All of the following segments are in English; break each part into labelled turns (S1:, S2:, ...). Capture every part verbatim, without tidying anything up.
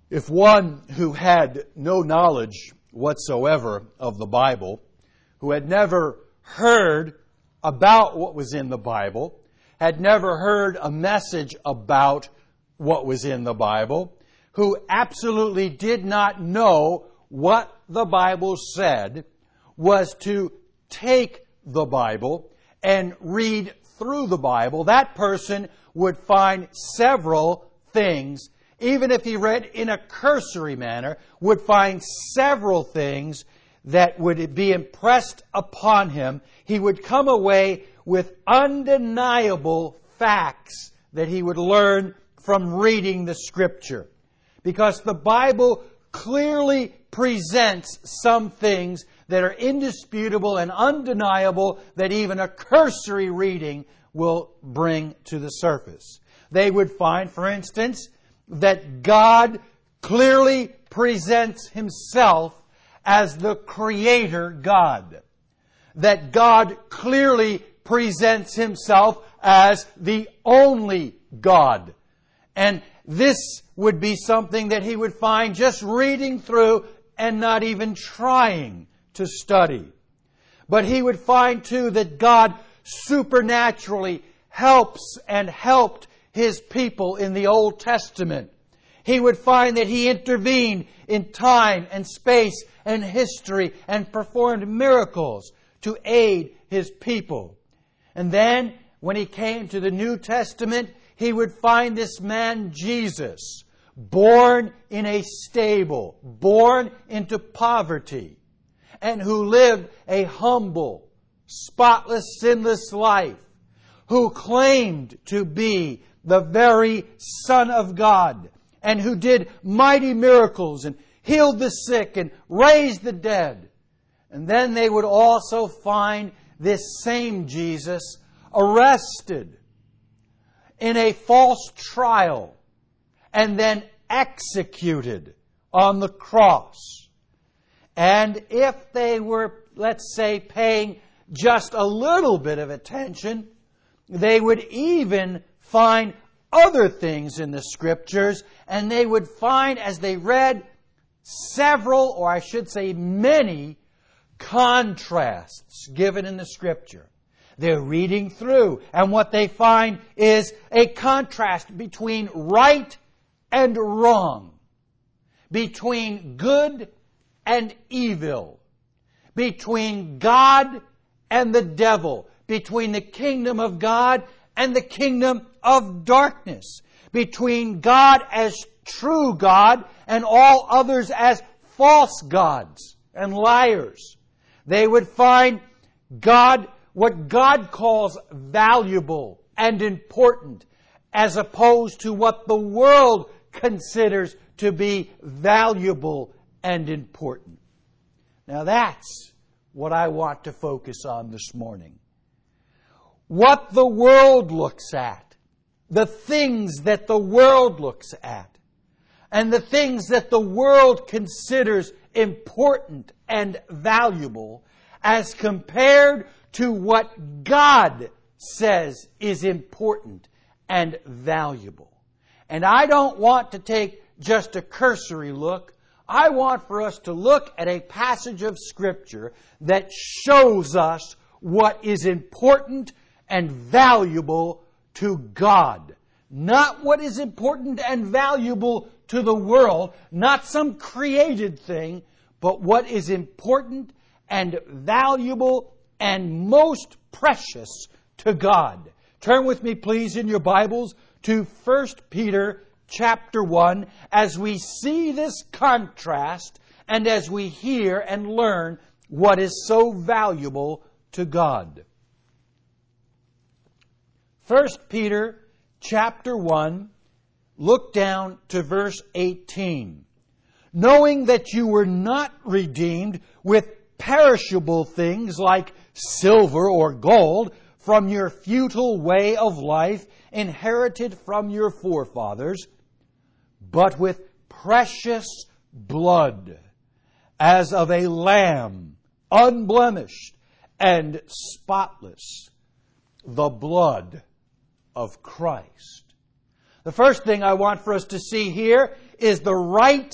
S1: If one who had no knowledge whatsoever of the Bible, who had never heard about what was in the Bible, had never heard a message about what was in the Bible, who absolutely did not know what the Bible said, was to take the Bible and read through the Bible, that person would find several things, even if he read in a cursory manner, would find several things that would be impressed upon him. He would come away with undeniable facts that he would learn from reading the Scripture. Because the Bible clearly presents some things that are indisputable and undeniable that even a cursory reading will bring to the surface. They would find, for instance, that God clearly presents Himself as the Creator God. That God clearly presents Himself as the only God. And this would be something that he would find just reading through and not even trying to study. But he would find too that God supernaturally helps and helped His people in the Old Testament. He would find that He intervened in time and space and history and performed miracles to aid His people. And then, when he came to the New Testament, he would find this man Jesus, born in a stable, born into poverty, and who lived a humble, spotless, sinless life, who claimed to be the very Son of God, and who did mighty miracles and healed the sick and raised the dead. And then they would also find this same Jesus arrested in a false trial and then executed on the cross. And if they were, let's say, paying just a little bit of attention, they would even find other things in the Scriptures, and they would find, as they read, several, or I should say many, contrasts given in the Scripture. They're reading through, and what they find is a contrast between right and wrong, between good and evil, between God and the devil, between the kingdom of God and the kingdom of darkness, between God as true God and all others as false gods and liars. They would find God, what God calls valuable and important, as opposed to what the world considers to be valuable and important. Now that's what I want to focus on this morning. What the world looks at, the things that the world looks at, and the things that the world considers important and valuable as compared to what God says is important and valuable. And I don't want to take just a cursory look. I want for us to look at a passage of Scripture that shows us what is important and valuable to God. Not what is important and valuable to the world, not some created thing, but what is important and valuable and most precious to God. Turn with me, please, in your Bibles to First Peter chapter one as we see this contrast and as we hear and learn what is so valuable to God. First Peter chapter one, look down to verse eighteen. Knowing that you were not redeemed with perishable things like silver or gold from your futile way of life inherited from your forefathers, but with precious blood, as of a lamb, unblemished and spotless, the blood of Christ. The first thing I want for us to see here is the right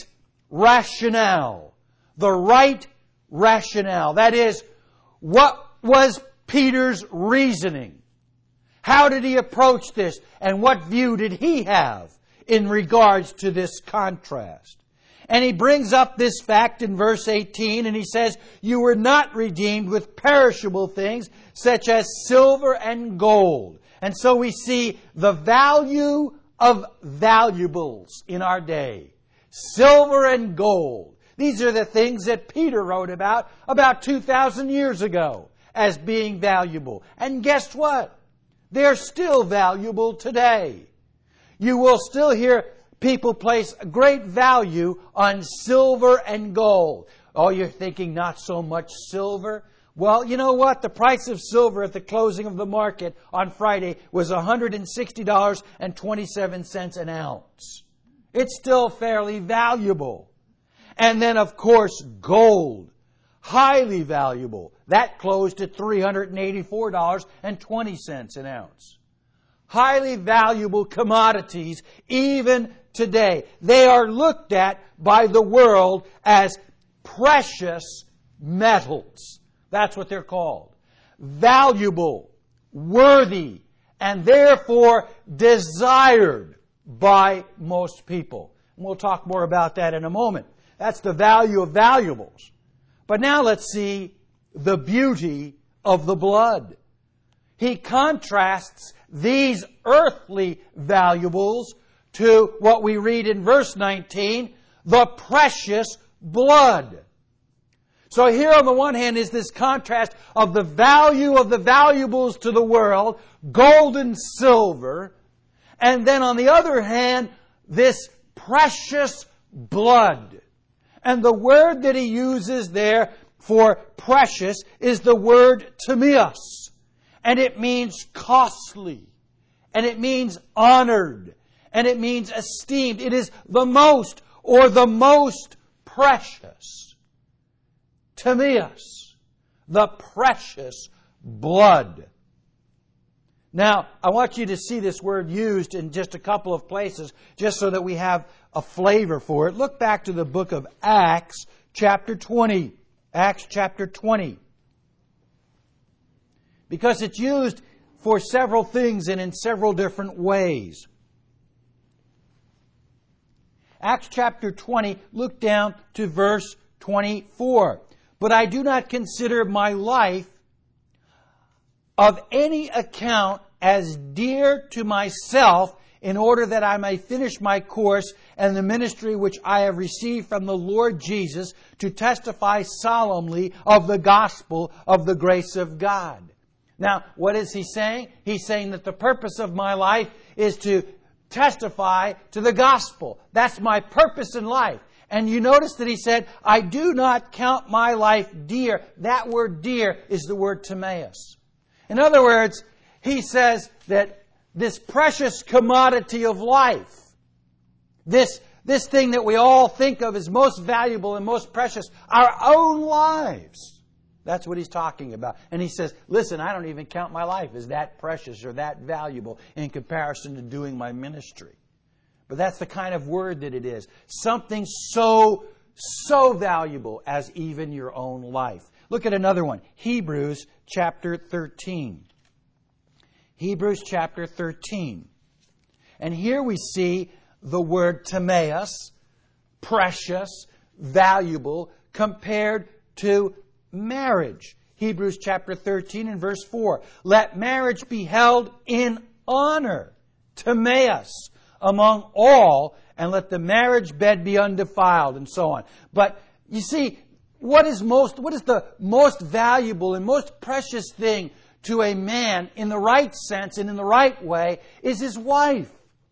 S1: rationale. The right rationale. That is, what was Peter's reasoning? How did he approach this? And what view did he have in regards to this contrast? And he brings up this fact in verse eighteen, and he says, "You were not redeemed with perishable things, such as silver and gold." And so we see the value of valuables in our day. Silver and gold. These are the things that Peter wrote about about two thousand years ago as being valuable. And guess what? They're still valuable today. You will still hear people place great value on silver and gold. Oh, you're thinking not so much silver? Well, you know what? The price of silver at the closing of the market on Friday was one hundred sixty dollars and twenty-seven cents an ounce. It's still fairly valuable. And then, of course, gold. Highly valuable. That closed at three hundred eighty-four dollars and twenty cents an ounce. Highly valuable commodities even today. They are looked at by the world as precious metals. That's what they're called. Valuable, worthy, and therefore desired by most people. And we'll talk more about that in a moment. That's the value of valuables. But now let's see the beauty of the blood. He contrasts these earthly valuables to what we read in verse nineteen, the precious blood. So here on the one hand is this contrast of the value of the valuables to the world, gold and silver, and then on the other hand, this precious blood. And the word that he uses there for precious is the word timeos. And it means costly. And it means honored. And it means esteemed. It is the most or the most precious. Timeos. The precious blood. Now, I want you to see this word used in just a couple of places, just so that we have a flavor for it. Look back to the book of Acts, chapter twenty. Acts, chapter twenty. Because it's used for several things and in several different ways. Acts, chapter twenty, look down to verse twenty-four. "But I do not consider my life of any account as dear to myself, in order that I may finish my course and the ministry which I have received from the Lord Jesus, to testify solemnly of the gospel of the grace of God." Now, what is he saying? He's saying that the purpose of my life is to testify to the gospel. That's my purpose in life. And you notice that he said, "I do not count my life dear." That word dear is the word timeos. In other words, he says that this precious commodity of life, this, this thing that we all think of as most valuable and most precious, our own lives. That's what he's talking about. And he says, listen, I don't even count my life as that precious or that valuable in comparison to doing my ministry. But that's the kind of word that it is. Something so, so valuable as even your own life. Look at another one. Hebrews chapter thirteen. Hebrews chapter thirteen. And here we see the word timeos, precious, valuable, compared to marriage. Hebrews chapter thirteen and verse four. "Let marriage be held in honor, timeos, among all, and let the marriage bed be undefiled," and so on. But you see, what is most, what is the most valuable and most precious thing to a man in the right sense and in the right way is his wife.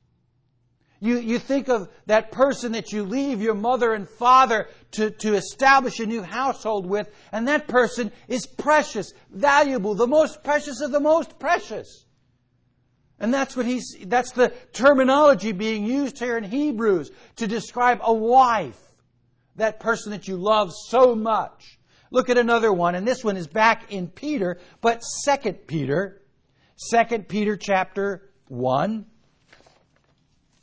S1: You, you think of that person that you leave your mother and father to, to establish a new household with, and that person is precious, valuable, the most precious of the most precious. And that's what he's, that's the terminology being used here in Hebrews to describe a wife, that person that you love so much. Look at another one, and this one is back in Peter, but Second Peter, Second Peter chapter one.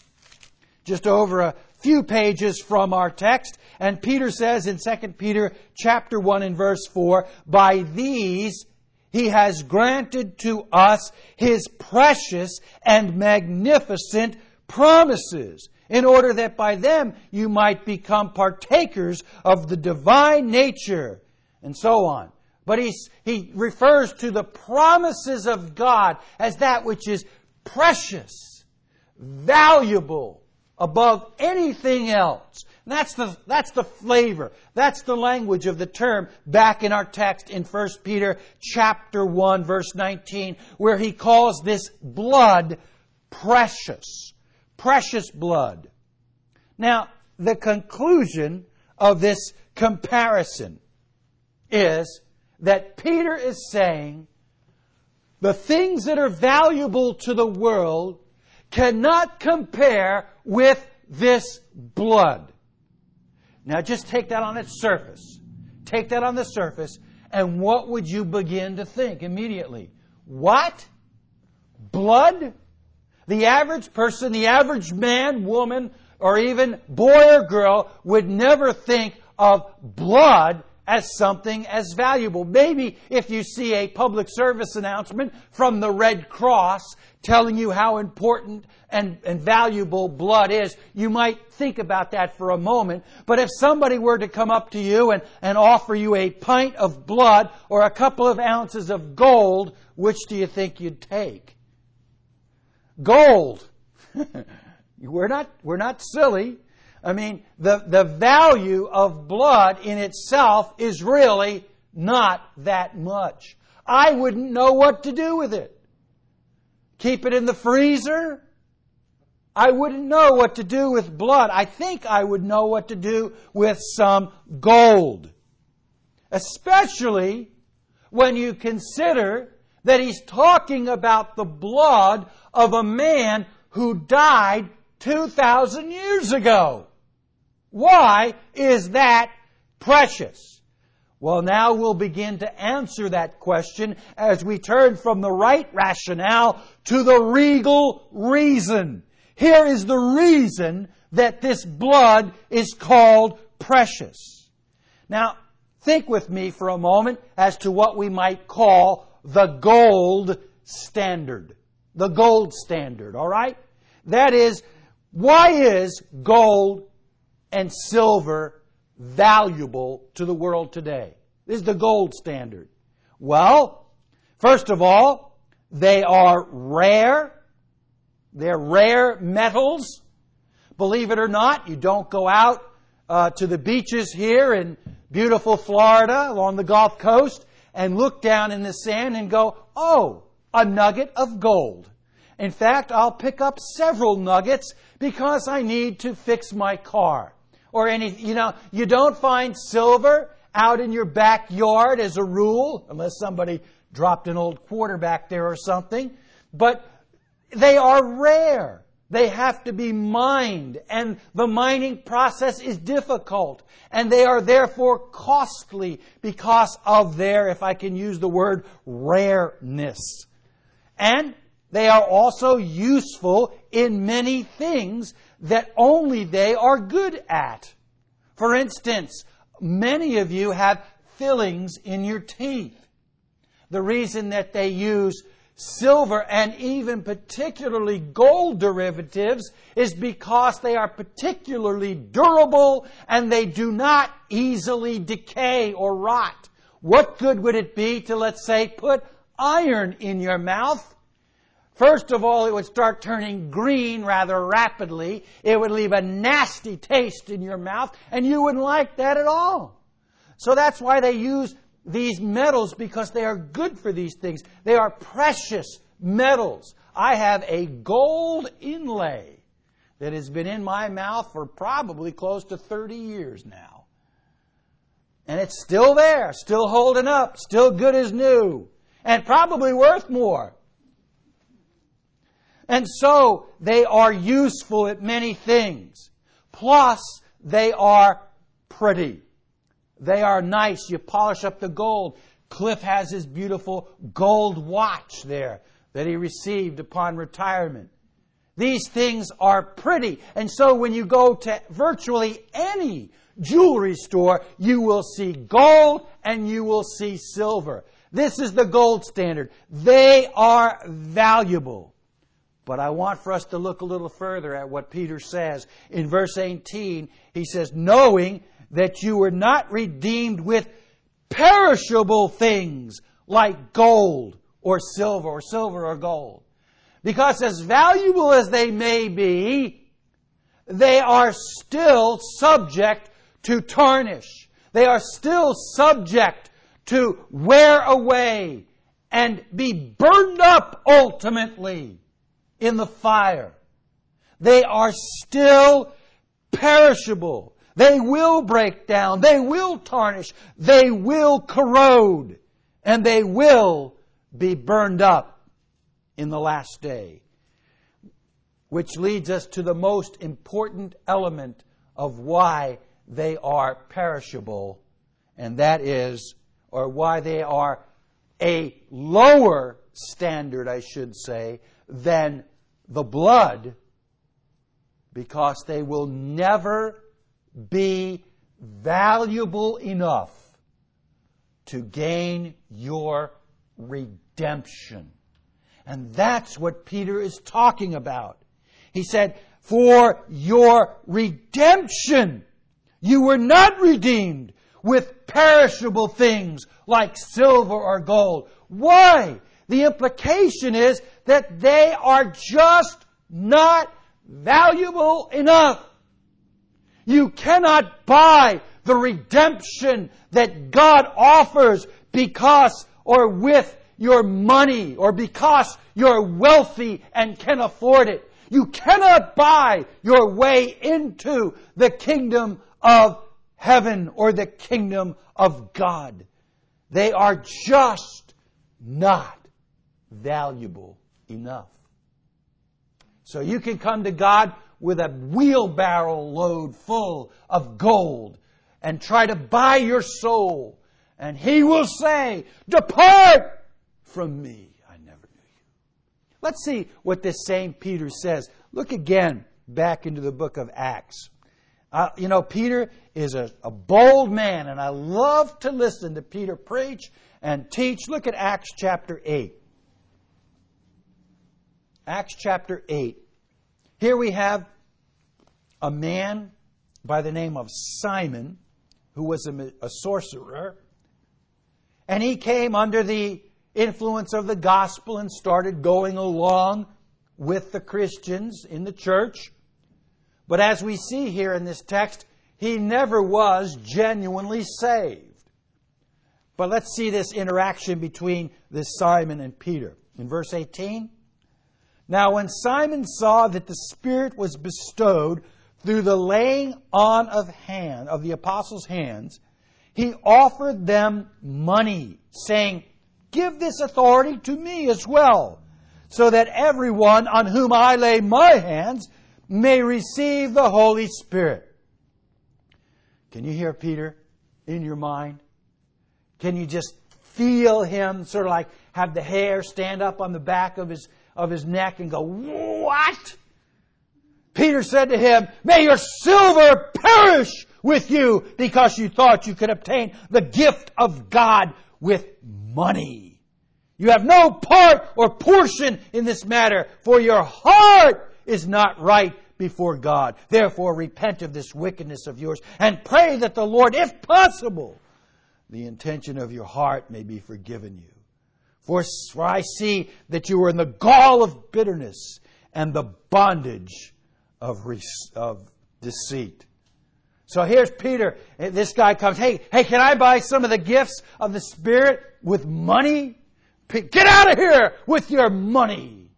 S1: just over a few pages from our text. And Peter says in Second Peter chapter one and verse four, by these He has granted to us His precious and magnificent promises, in order that by them you might become partakers of the divine nature, and so on. But he, he refers to the promises of God as that which is precious, valuable, above anything else. And that's the, that's the flavor. That's the language of the term back in our text in First Peter chapter one, verse nineteen, where he calls this blood precious. Precious blood. Now, the conclusion of this comparison is that Peter is saying the things that are valuable to the world cannot compare with this blood. Now, just take that on its surface. Take that on the surface, and what would you begin to think immediately? What? Blood? The average person, the average man, woman, or even boy or girl would never think of blood as something as valuable. Maybe if you see a public service announcement from the Red Cross telling you how important and, and valuable blood is, you might think about that for a moment. But if somebody were to come up to you and, and offer you a pint of blood or a couple of ounces of gold, which do you think you'd take? Gold. we're not, we're not silly. I mean, the, the value of blood in itself is really not that much. I wouldn't know what to do with it. Keep it in the freezer? I wouldn't know what to do with blood. I think I would know what to do with some gold. Especially when you consider that he's talking about the blood of a man who died two thousand years ago. Why is that precious? Well, now we'll begin to answer that question as we turn from the right rationale to the regal reason. Here is the reason that this blood is called precious. Now, think with me for a moment as to what we might call the gold standard. The gold standard, all right? That is, why is gold and silver valuable to the world today? This is the gold standard. Well, first of all, they are rare. They're rare metals. Believe it or not, you don't go out uh, to the beaches here in beautiful Florida along the Gulf Coast and look down in the sand and go, oh, a nugget of gold. In fact, I'll pick up several nuggets because I need to fix my car. Or any, you know, you don't find silver out in your backyard as a rule, unless somebody dropped an old quarterback there or something. But they are rare. They have to be mined, and the mining process is difficult, and they are therefore costly because of their, if I can use the word, rareness. And they are also useful in many things that only they are good at. For instance, many of you have fillings in your teeth. The reason that they use silver and even particularly gold derivatives is because they are particularly durable and they do not easily decay or rot. What good would it be to, let's say, put iron in your mouth? First of all, it would start turning green rather rapidly. It would leave a nasty taste in your mouth, and you wouldn't like that at all. So that's why they use these metals, because they are good for these things. They are precious metals. I have a gold inlay that has been in my mouth for probably close to thirty years now. And it's still there, still holding up, still good as new, and probably worth more. And so they are useful at many things. Plus, they are pretty. They are nice. You polish up the gold. Cliff has his beautiful gold watch there that he received upon retirement. These things are pretty. And so when you go to virtually any jewelry store, you will see gold and you will see silver. This is the gold standard. They are valuable. But I want for us to look a little further at what Peter says. In verse eighteen, he says, knowing that you were not redeemed with perishable things like gold or silver or silver or gold. Because as valuable as they may be, they are still subject to tarnish. They are still subject to wear away and be burned up ultimately in the fire. They are still perishable. They will break down. They will tarnish. They will corrode. And they will be burned up in the last day. Which leads us to the most important element of why they are perishable. And that is, or why they are a lower standard, I should say, than the blood, because they will never be valuable enough to gain your redemption. And that's what Peter is talking about. He said, for your redemption, you were not redeemed with perishable things like silver or gold. Why? The implication is that they are just not valuable enough. You cannot buy the redemption that God offers because or with your money or because you're wealthy and can afford it. You cannot buy your way into the kingdom of heaven or the kingdom of God. They are just not valuable enough. So you can come to God with a wheelbarrow load full of gold and try to buy your soul. And He will say, depart from me. I never knew you. Let's see what this same Peter says. Look again back into the book of Acts. Uh, you know, Peter is a, a bold man, and I love to listen to Peter preach and teach. Look at Acts chapter eight. Acts chapter eight. Here we have a man by the name of Simon, who was a, a sorcerer. And he came under the influence of the gospel and started going along with the Christians in the church. But as we see here in this text, he never was genuinely saved. But let's see this interaction between this Simon and Peter. In verse eighteen, now when Simon saw that the Spirit was bestowed through the laying on of hand of the apostles' hands, he offered them money, saying, give this authority to me as well, so that everyone on whom I lay my hands may receive the Holy Spirit. Can you hear Peter in your mind? Can you just feel him sort of like have the hair stand up on the back of his of his neck and go, what? Peter said to him, may your silver perish with you because you thought you could obtain the gift of God with money. You have no part or portion in this matter, for your heart is not right before God. Therefore repent of this wickedness of yours and pray that the Lord, if possible, the intention of your heart may be forgiven you. For, for I see that you are in the gall of bitterness and the bondage of, of deceit. So here's Peter. This guy comes, hey, hey, can I buy some of the gifts of the Spirit with money? Get out of here with your money.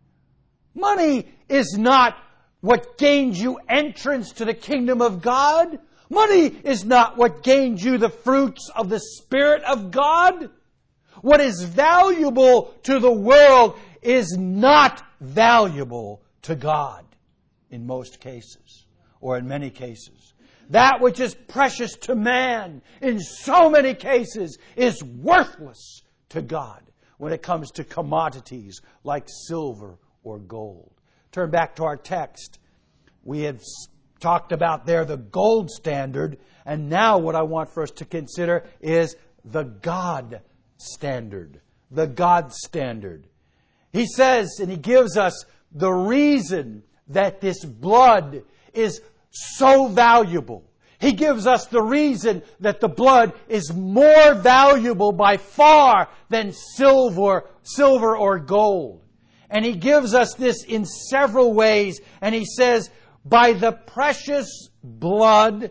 S1: Money is not what gains you entrance to the kingdom of God. Money is not what gains you the fruits of the Spirit of God. What is valuable to the world is not valuable to God in most cases, or in many cases. That which is precious to man in so many cases is worthless to God when it comes to commodities like silver or gold. turn back to our text. We have talked about there the gold standard, and now what I want for us to consider is the God standard. The God standard. He says, and he gives us the reason that this blood is so valuable. He gives us the reason that the blood is more valuable by far than silver, silver or gold. And he gives us this in several ways. And he says, by the precious blood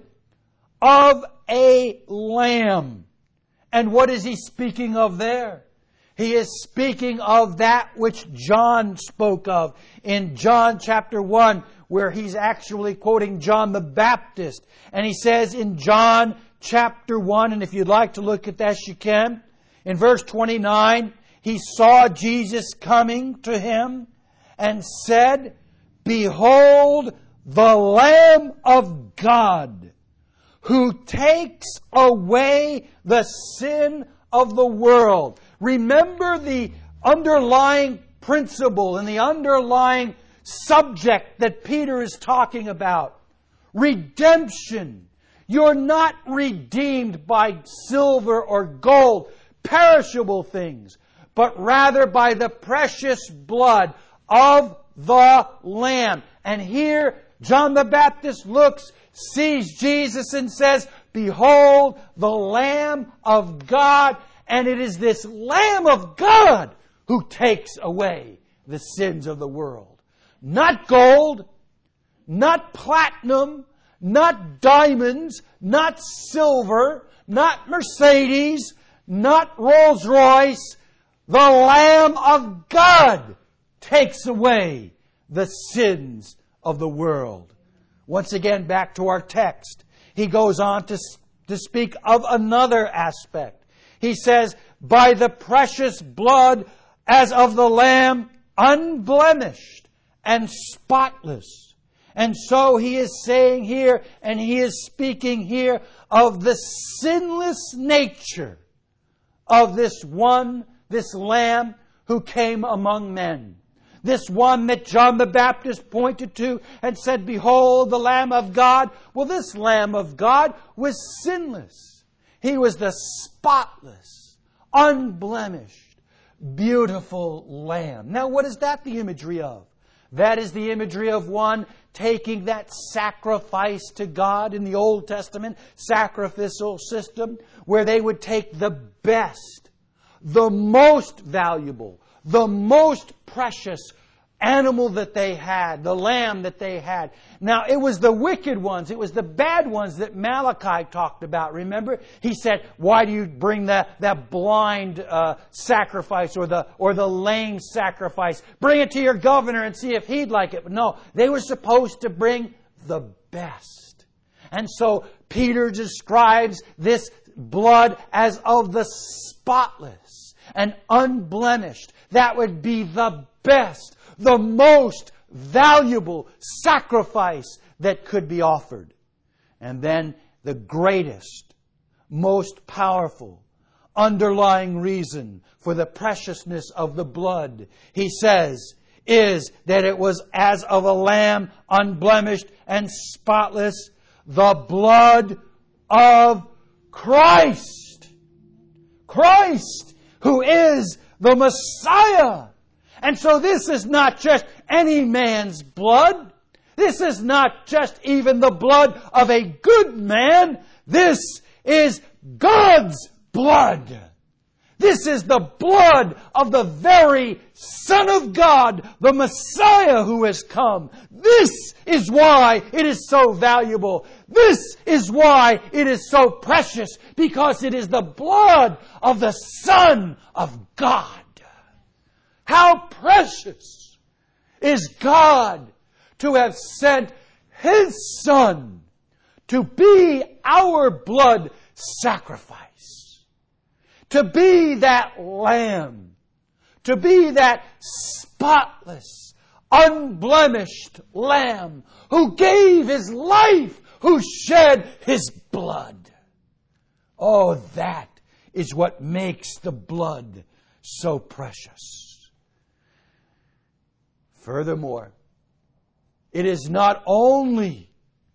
S1: of a lamb. And what is he speaking of there? He is speaking of that which John spoke of in John chapter one, where he's actually quoting John the Baptist. And he says in John chapter one, and if you'd like to look at that, you can. In verse twenty-nine, he saw Jesus coming to him and said, "Behold the Lamb of God, who takes away the sin of the world." Remember the underlying principle and the underlying subject that Peter is talking about. Redemption. You're not redeemed by silver or gold, perishable things, but rather by the precious blood of the Lamb. And here, John the Baptist looks, sees Jesus and says, "Behold the Lamb of God." And it is this Lamb of God who takes away the sins of the world. Not gold, not platinum, not diamonds, not silver, not Mercedes, not Rolls Royce. The Lamb of God takes away the sins of the world. Once again, back to our text. He goes on to, to speak of another aspect. He says, by the precious blood as of the Lamb, unblemished and spotless. And so he is saying here, and he is speaking here of the sinless nature of this one, this Lamb who came among men. This one that John the Baptist pointed to and said, "Behold the Lamb of God." Well, this Lamb of God was sinless. He was the spotless, unblemished, beautiful Lamb. Now, what is that the imagery of? That is the imagery of one taking that sacrifice to God in the Old Testament sacrificial system, where they would take the best, the most valuable, the most precious animal that they had, the lamb that they had. Now, it was the wicked ones, it was the bad ones that Malachi talked about. Remember? He said, "Why do you bring that, that blind uh, sacrifice or the, or the lame sacrifice? Bring it to your governor and see if he'd like it." But no, they were supposed to bring the best. And so Peter describes this blood as of the spotless and unblemished. That would be the best, the most valuable sacrifice that could be offered. And then the greatest, most powerful, underlying reason for the preciousness of the blood, he says, is that it was as of a lamb, unblemished and spotless, the blood of Christ. Christ, who is the Messiah. And so this is not just any man's blood. This is not just even the blood of a good man. This is God's blood. This is the blood of the very Son of God, the Messiah who has come. This is why it is so valuable. This is why it is so precious, because it is the blood of the Son of God. How precious is God to have sent His Son to be our blood sacrifice, to be that lamb, to be that spotless, unblemished lamb who gave His life, who shed His blood. Oh, that is what makes the blood so precious. Furthermore, it is not only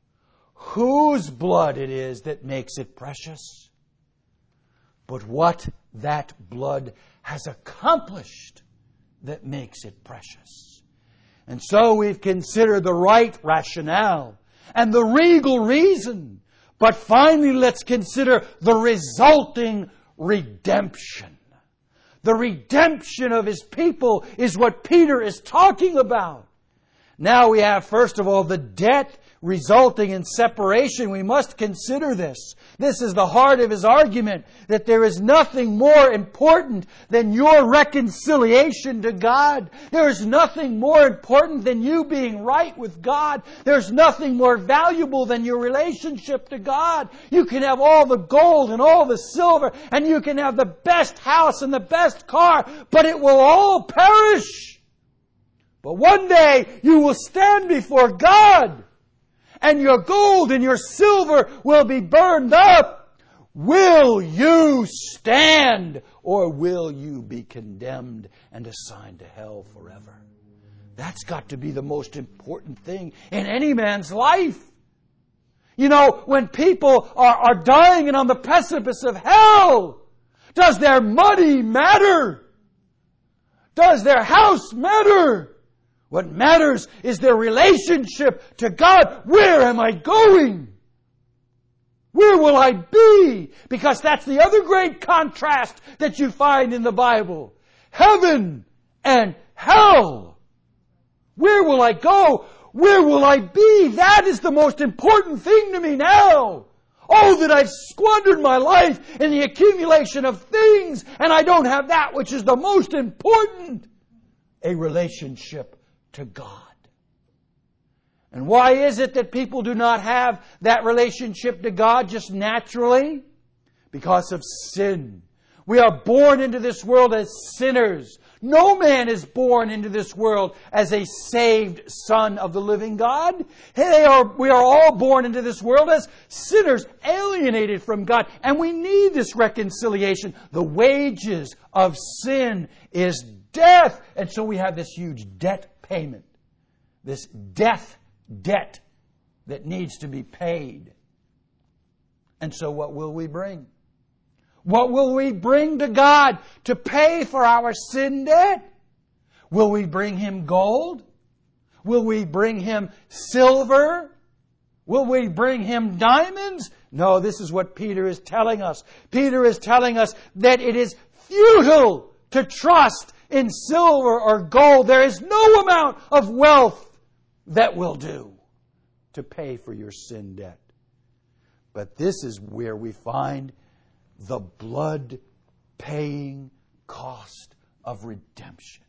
S1: whose blood it is that makes it precious, but what that blood has accomplished that makes it precious. And so we've considered the right rationale and the regal reason. But finally, let's consider the resulting redemption. The redemption of His people is what Peter is talking about. Now we have, first of all, the debt resulting in separation. We must consider this. This is the heart of his argument, that there is nothing more important than your reconciliation to God. There is nothing more important than you being right with God. There's nothing more valuable than your relationship to God. You can have all the gold and all the silver, and you can have the best house and the best car, but it will all perish. But one day you will stand before God, and your gold and your silver will be burned up. Will you stand, or will you be condemned and assigned to hell forever? That's got to be the most important thing in any man's life. You know, when people are, are dying and on the precipice of hell, does their money matter? Does their house matter? What matters is their relationship to God. Where am I going? Where will I be? Because that's the other great contrast that you find in the Bible. Heaven and hell. Where will I go? Where will I be? That is the most important thing to me now. Oh, that I've squandered my life in the accumulation of things, and I don't have that which is the most important, a relationship to God. And why is it that people do not have that relationship to God just naturally? Because of sin. We are born into this world as sinners. No man is born into this world as a saved son of the living God. They are, we are all born into this world as sinners, alienated from God. And we need this reconciliation. The wages of sin is death. And so we have this huge debt payment. This death debt that needs to be paid. And so what will we bring? What will we bring to God to pay for our sin debt? Will we bring Him gold? Will we bring Him silver? Will we bring Him diamonds? No, this is what Peter is telling us. Peter is telling us that it is futile to trust in silver or gold. There is no amount of wealth that will do to pay for your sin debt. But this is where we find the blood-paying cost of redemption.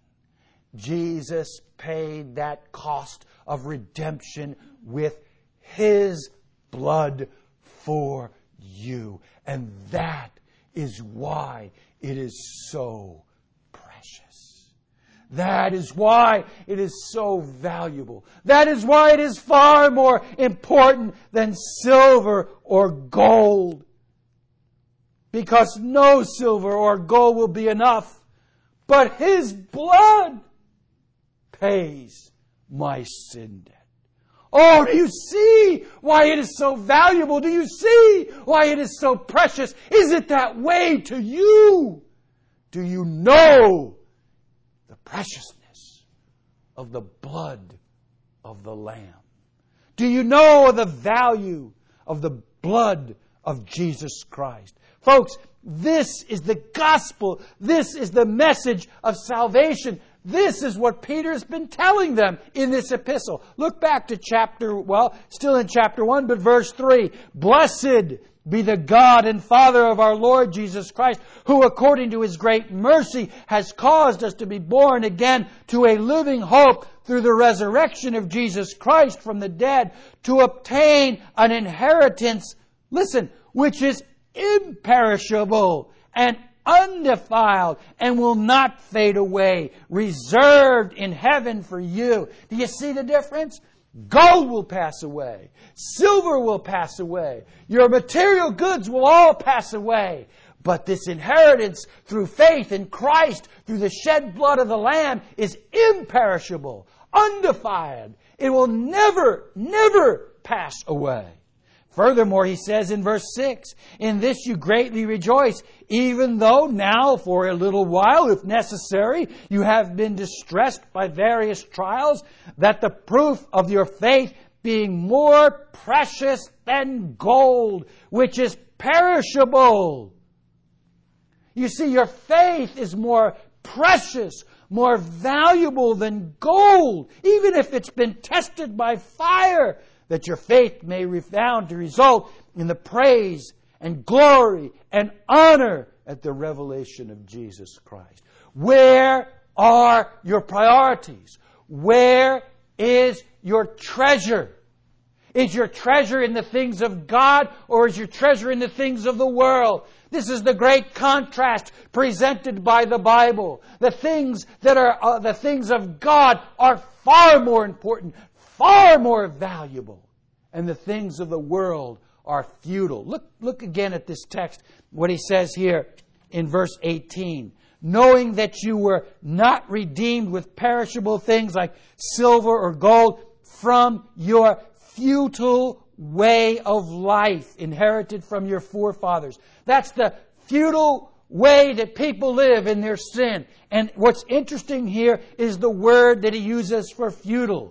S1: Jesus paid that cost of redemption with His blood for you. And that is why it is so precious. That is why it is so valuable. That is why it is far more important than silver or gold. Because no silver or gold will be enough. But His blood pays my sin debt. Oh, do you see why it is so valuable? Do you see why it is so precious? Is it that way to you? Do you know the preciousness of the blood of the Lamb? Do you know the value of the blood of Jesus Christ? Folks, this is the gospel. This is the message of salvation. This is what Peter's been telling them in this epistle. Look back to chapter, well, still in chapter one, but verse three. Blessed be the God and Father of our Lord Jesus Christ, who according to His great mercy has caused us to be born again to a living hope through the resurrection of Jesus Christ from the dead, to obtain an inheritance, listen, which is imperishable and undefiled and will not fade away, reserved in heaven for you. Do you see the difference? Gold will pass away. Silver will pass away. Your material goods will all pass away. But this inheritance through faith in Christ, through the shed blood of the Lamb, is imperishable, undefiled,
S2: It will never, never pass away. Furthermore, he says in verse six, in this you greatly rejoice, even though now for a little while, if necessary, you have been distressed by various trials, that the proof of your faith being more precious than gold, which is perishable. You see, your faith is more precious, more valuable than gold, even if it's been tested by fire, that your faith may refound to result in the praise and glory and honor at the revelation of Jesus Christ. Where are your priorities? Where is your treasure? Is your treasure in the things of God, or is your treasure in the things of the world? This is the great contrast presented by the Bible. The things that are uh, the things of God are far more important, far more valuable, and the things of the world are futile. Look, look again at this text, what he says here in verse eighteen. Knowing that you were not redeemed with perishable things like silver or gold from your futile way of life inherited from your forefathers. That's the futile way that people live in their sin. And what's interesting here is the word that he uses for futile.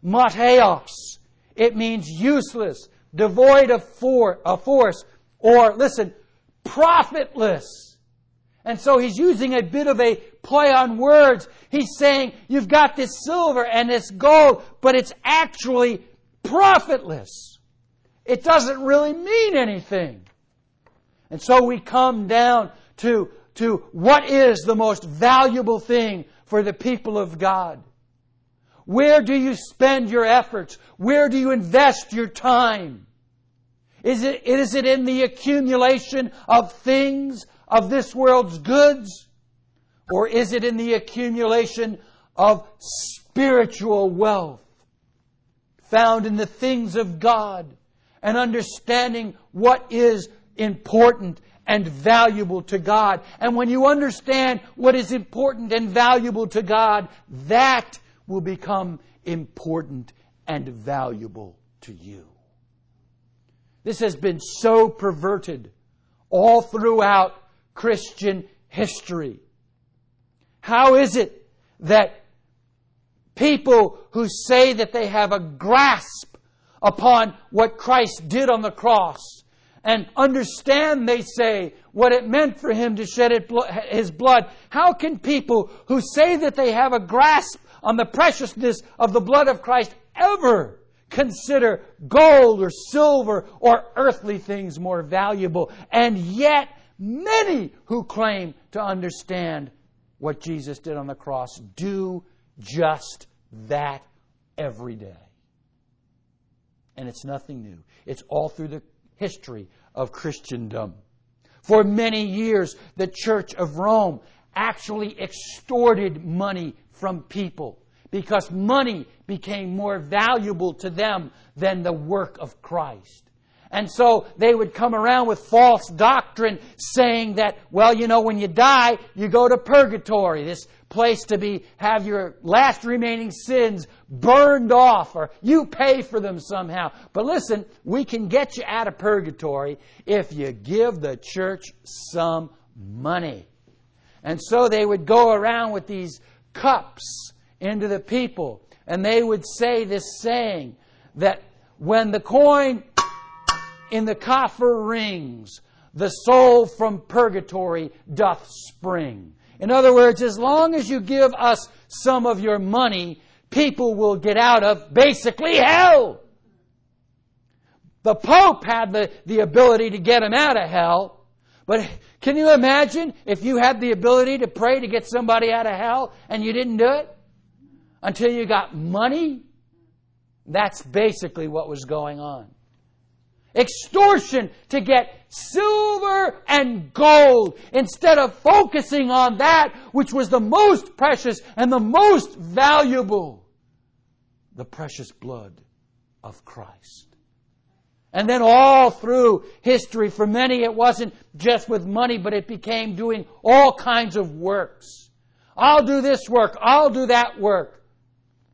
S2: Mateos. It means useless, devoid of, for, of force, or, listen, profitless. And so he's using a bit of a play on words. He's saying, you've got this silver and this gold, but it's actually profitless. It doesn't really mean anything. And so we come down to, to what is the most valuable thing for the people of God. Where do you spend your efforts? Where do you invest your time? Is it, is it in the accumulation of things, of this world's goods? Or is it in the accumulation of spiritual wealth found in the things of God and understanding what is important and valuable to God? And when you understand what is important and valuable to God, that will become important and valuable to you. This has been so perverted all throughout Christian history. How is it that people who say that they have a grasp upon what Christ did on the cross and understand, they say, what it meant for Him to shed His blood, how can people who say that they have a grasp on the preciousness of the blood of Christ ever consider gold or silver or earthly things more valuable? And yet, many who claim to understand what Jesus did on the cross do just that every day. And it's nothing new. It's all through the history of Christendom. For many years, the Church of Rome actually extorted money from people because money became more valuable to them than the work of Christ. And so they would come around with false doctrine saying that, well, you know, when you die, you go to purgatory, this place to be have your last remaining sins burned off, or you pay for them somehow. But listen, we can get you out of purgatory if you give the church some money. And so they would go around with these cups into the people, and they would say this saying that when the coin in the coffer rings, the soul from purgatory doth spring. In other words, as long as you give us some of your money, people will get out of basically hell. The Pope had the, the ability to get them out of hell. But can you imagine if you had the ability to pray to get somebody out of hell and you didn't do it until you got money? That's basically what was going on. Extortion to get silver and gold instead of focusing on that which was the most precious and the most valuable, the precious blood of Christ. And then all through history, for many it wasn't just with money, but it became doing all kinds of works. I'll do this work, I'll do that work.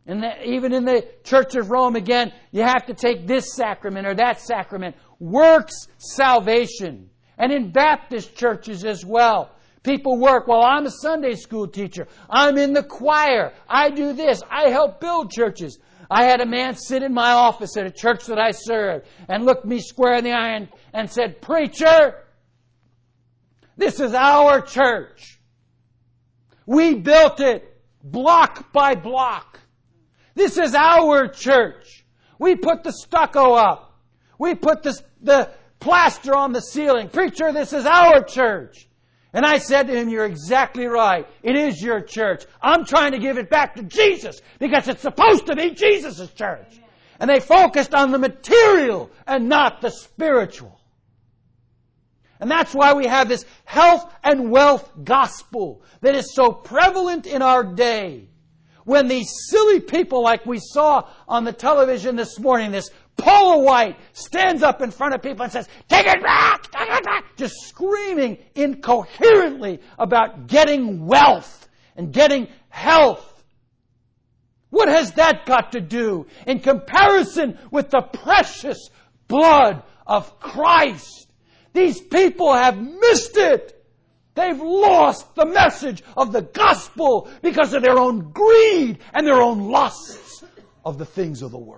S2: And the, even in the Church of Rome, again, you have to take this sacrament or that sacrament. Works salvation. And in Baptist churches as well. People work, well, I'm a Sunday school teacher. I'm in the choir. I do this. I help build churches. I had a man sit in my office at a church that I served and looked me square in the eye and, and said, "Preacher, this is our church. We built it block by block. This is our church. We put the stucco up. We put the, the plaster on the ceiling. Preacher, this is our church." And I said to him, "You're exactly right. It is your church. I'm trying to give it back to Jesus because it's supposed to be Jesus' church." Amen. And they focused on the material and not the spiritual. And that's why we have this health and wealth gospel that is so prevalent in our day. When these silly people like we saw on the television this morning, this Paula White stands up in front of people and says, "Take it back! Take it back!" Just screaming incoherently about getting wealth and getting health. What has that got to do in comparison with the precious blood of Christ? These people have missed it. They've lost the message of the gospel because of their own greed and their own lusts of the things of the world.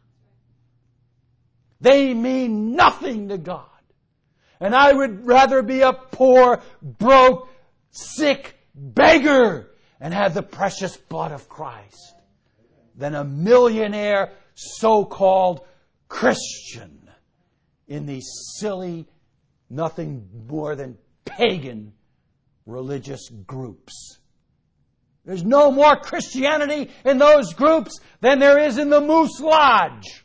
S2: They mean nothing to God. And I would rather be a poor, broke, sick beggar and have the precious blood of Christ than a millionaire so-called Christian in these silly, nothing more than pagan religious groups. There's no more Christianity in those groups than there is in the Moose Lodge.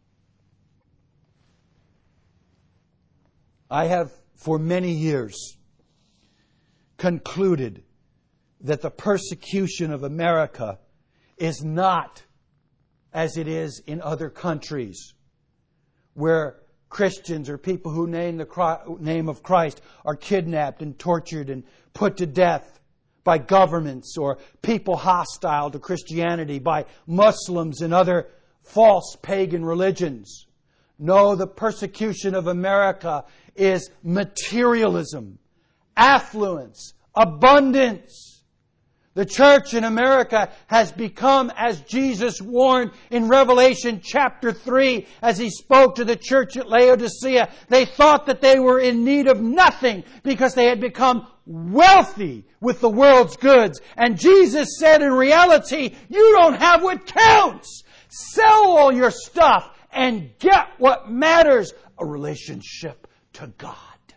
S2: I have for many years concluded that the persecution of America is not as it is in other countries where Christians or people who name the name of Christ are kidnapped and tortured and put to death by governments or people hostile to Christianity, by Muslims and other false pagan religions. No, the persecution of America is materialism, affluence, abundance. The church in America has become, as Jesus warned in Revelation chapter three, as He spoke to the church at Laodicea, they thought that they were in need of nothing because they had become wealthy with the world's goods. And Jesus said, in reality, you don't have what counts. Sell all your stuff and get what matters, a relationship to God.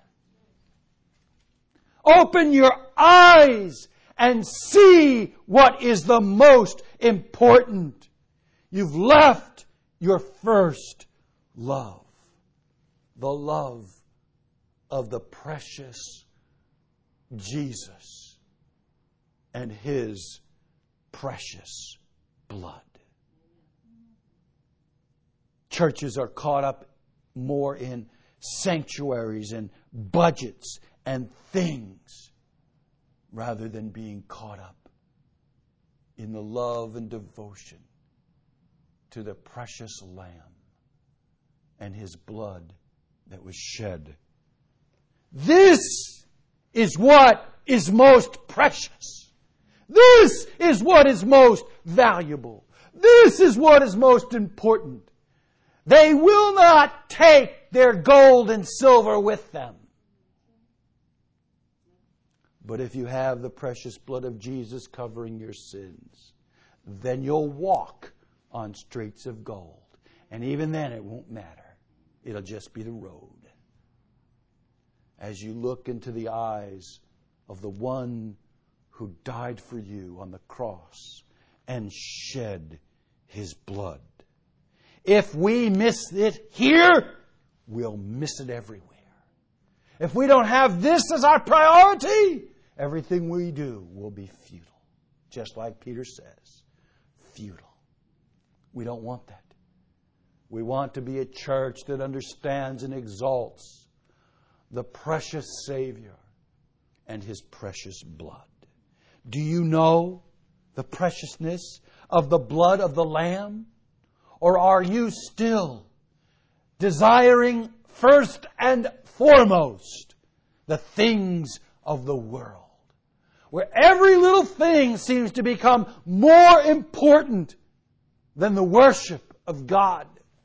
S2: Open your eyes and see what is the most important. You've left your first love, the love of the precious Jesus and His precious blood. Churches are caught up more in sanctuaries and budgets and things rather than being caught up in the love and devotion to the precious Lamb and His blood that was shed. This is what is most precious. This is what is most valuable. This is what is most important. They will not take their gold and silver with them. But if you have the precious blood of Jesus covering your sins, then you'll walk on streets of gold. And even then it won't matter. It'll just be the road. As you look into the eyes of the one who died for you on the cross and shed His blood. If we miss it here, we'll miss it everywhere. If we don't have this as our priority, everything we do will be futile. Just like Peter says, futile. We don't want that. We want to be a church that understands and exalts the precious Savior and His precious blood. Do you know the preciousness of the blood of the Lamb? Or are you still desiring first and foremost the things of the world, where every little thing seems to become more important than the worship of God?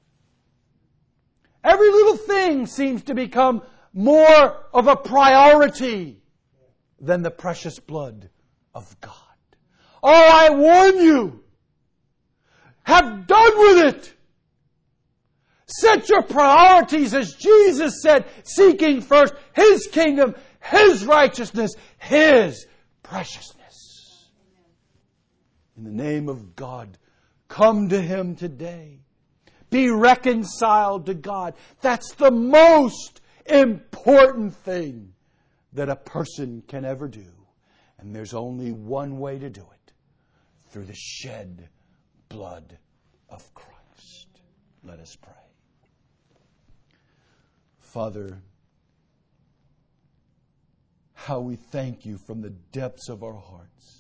S2: Every little thing seems to become more of a priority than the precious blood of God. Oh, I warn you, have done with it. Set your priorities as Jesus said, seeking first His kingdom, His righteousness, His preciousness. In the name of God, come to Him today. Be reconciled to God. That's the most important thing that a person can ever do. And there's only one way to do it. Through the shed blood of Christ. Let us pray. Father, how we thank You from the depths of our hearts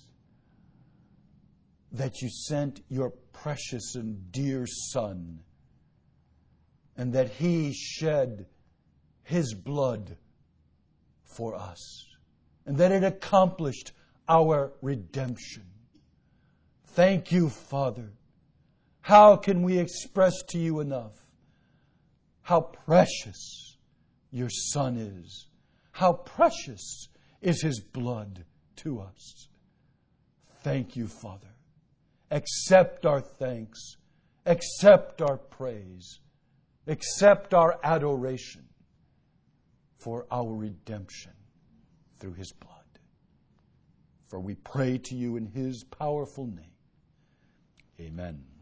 S2: that You sent Your precious and dear Son, and that He shed His blood for us, and that it accomplished our redemption. Thank You, Father. How can we express to You enough how precious Your Son is? How precious is His blood to us? Thank You, Father. Accept our thanks. Accept our praise. Accept our adoration for our redemption through His blood. For we pray to You in His powerful name. Amen.